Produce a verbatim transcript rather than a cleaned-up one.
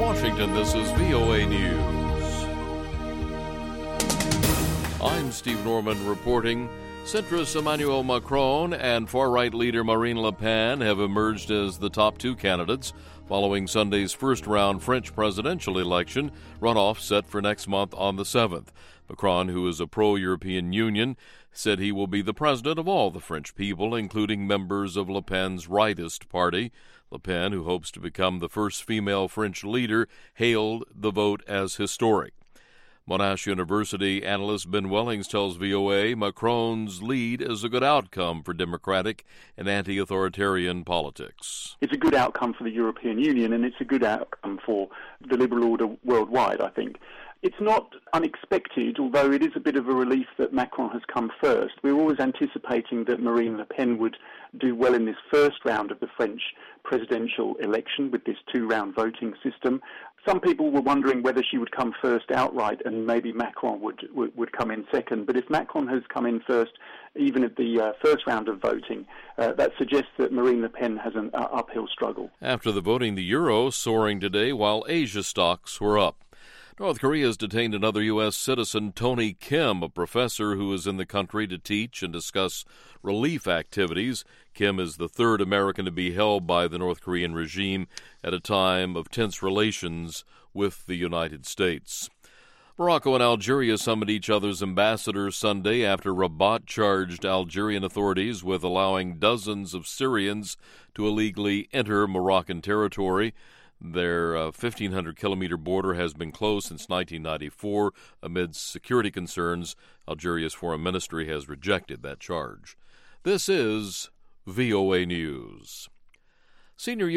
Washington, this is V O A News. I'm Steve Norman reporting. Centrist Emmanuel Macron and far-right leader Marine Le Pen have emerged as the top two candidates following Sunday's first-round French presidential election, runoff set for next month on the seventh. Macron, who is a pro-European Union, said he will be the president of all the French people, including members of Le Pen's rightist party. Le Pen, who hopes to become the first female French leader, hailed the vote as historic. Monash University analyst Ben Wellings tells V O A Macron's lead is a good outcome for democratic and anti-authoritarian politics. It's a good outcome for the European Union, and it's a good outcome for the liberal order worldwide, I think. It's not unexpected, although it is a bit of a relief that Macron has come first. We were always anticipating that Marine Le Pen would do well in this first round of the French presidential election with this two-round voting system. Some people were wondering whether she would come first outright and maybe Macron would, would, would come in second. But if Macron has come in first, even at the uh, first round of voting, uh, that suggests that Marine Le Pen has an uh, uphill struggle. After the voting, the euro soaring today while Asia stocks were up. North Korea has detained another U S citizen, Tony Kim, a professor who is in the country to teach and discuss relief activities. Kim is the third American to be held by the North Korean regime at a time of tense relations with the United States. Morocco and Algeria summoned each other's ambassadors Sunday after Rabat charged Algerian authorities with allowing dozens of Syrians to illegally enter Moroccan territory. Their uh, fifteen hundred kilometer border has been closed since nineteen ninety-four amid security concerns. Algeria's foreign ministry has rejected that charge. This is V O A News. Senior